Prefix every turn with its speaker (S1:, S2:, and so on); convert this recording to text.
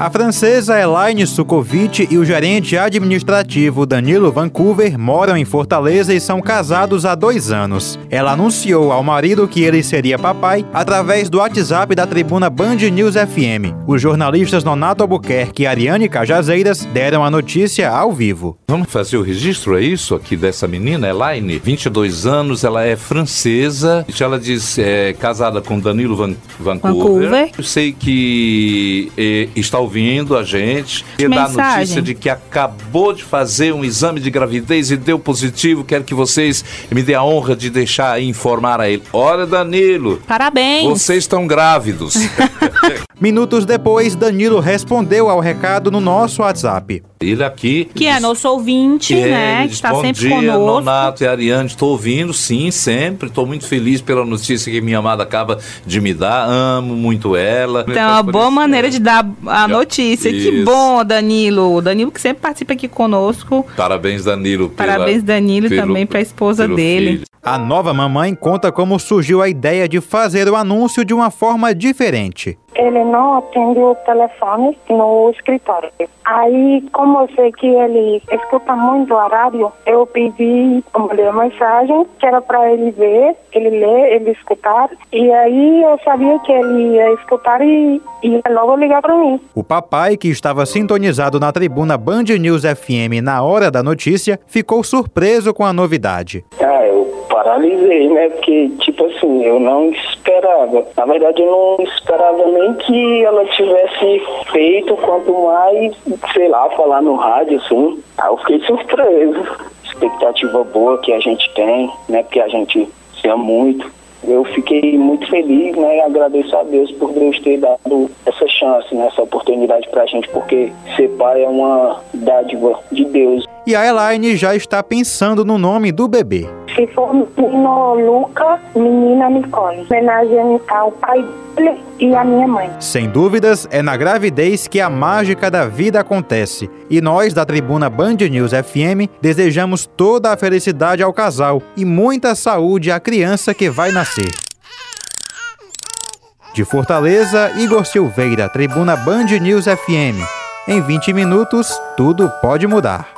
S1: A francesa Elaine Sukovic e o gerente administrativo Danilo Vancouver moram em Fortaleza e são casados há 2 anos. Ela anunciou ao marido que ele seria papai através do WhatsApp da tribuna Band News FM. Os jornalistas Nonato Albuquerque e Ariane Cajazeiras deram a notícia ao vivo.
S2: Vamos fazer o registro, é isso? Aqui dessa menina, Elaine, 22 anos, ela é francesa. Ela diz casada com Danilo Vancouver. Eu sei que está ouvindo a gente e dá a notícia de que acabou de fazer um exame de gravidez e deu positivo. Quero que vocês me dêem a honra de deixar e informar a ele. Olha, Danilo,
S3: parabéns,
S2: vocês estão grávidos.
S1: Minutos depois, Danilo respondeu ao recado no nosso WhatsApp.
S2: Ele aqui...
S3: Que é nosso ouvinte, né? Que está sempre conosco. Bom dia,
S2: Nonato e Ariane. Estou ouvindo, sim, sempre. Estou muito feliz pela notícia que minha amada acaba de me dar. Amo muito ela.
S3: Então, uma boa maneira de dar a notícia. Isso. Que bom, Danilo. O Danilo que sempre participa aqui conosco.
S2: Parabéns, Danilo.
S3: Parabéns, Danilo, também para a esposa dele.
S2: Filho.
S1: A nova mamãe conta como surgiu a ideia de fazer o anúncio de uma forma diferente.
S4: Ele não atende o telefone no escritório. Aí, como eu sei que ele escuta muito a rádio, eu pedi uma mensagem que era para ele ver, ele ler, ele escutar. E aí eu sabia que ele ia escutar e ia logo ligar para mim.
S1: O papai, que estava sintonizado na tribuna Band News FM na hora da notícia, ficou surpreso com a novidade.
S5: Eu paralisei, né? Porque, tipo assim, eu não esperava. Na verdade, eu não esperava nem que ela tivesse feito, quanto mais, sei lá, falar no rádio, assim. Aí eu fiquei surpreso. Expectativa boa que a gente tem, né? Porque a gente se ama muito. Eu fiquei muito feliz, né? E agradeço a Deus por Deus ter dado essa chance, né? Essa oportunidade pra gente, porque ser pai é uma dádiva de Deus.
S1: E a Elaine já está pensando no nome do bebê.
S4: Se for menino Luca, menina Nicole. Homenagem ao pai dele e à minha mãe.
S1: Sem dúvidas, é na gravidez que a mágica da vida acontece. E nós, da tribuna Band News FM, desejamos toda a felicidade ao casal e muita saúde à criança que vai nascer. De Fortaleza, Igor Silveira, tribuna Band News FM. Em 20 minutos, tudo pode mudar.